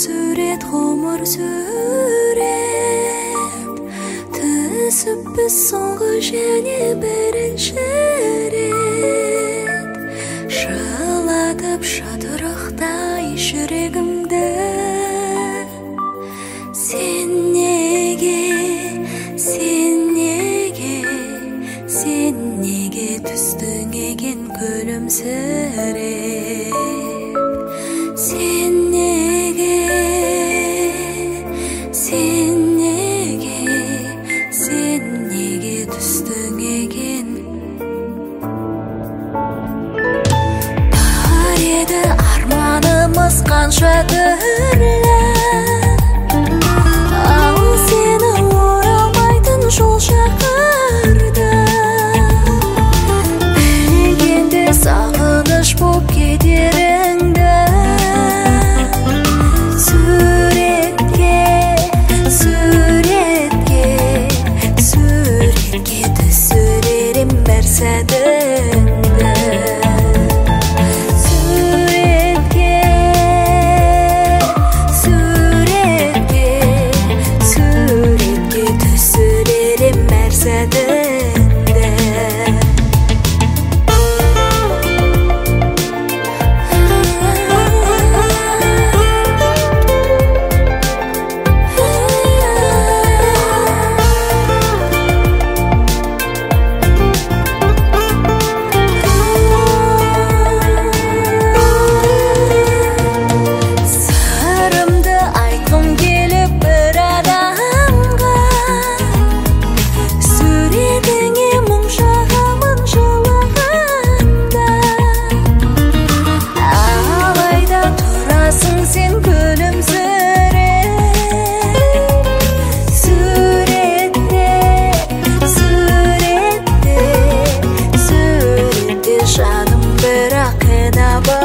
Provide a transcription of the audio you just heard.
Сүрет ғұмыр сүрет Түсіп біз соңғы және бірінші рет Жылатып шатырықтай жүрегімді Сен неге түстің екен күлімсіреп Сен неге түстің екен Бар еді арманымыз қанша түрлі Ал сені оралмайтын жол шақырды Білгенде сағыныш боп кетеріңді Суретке түсірерім бәр сәтіңді Суретке түсірерім бәр сәтіңді Сен күлімсіреп Суретте жаным бірақ қинап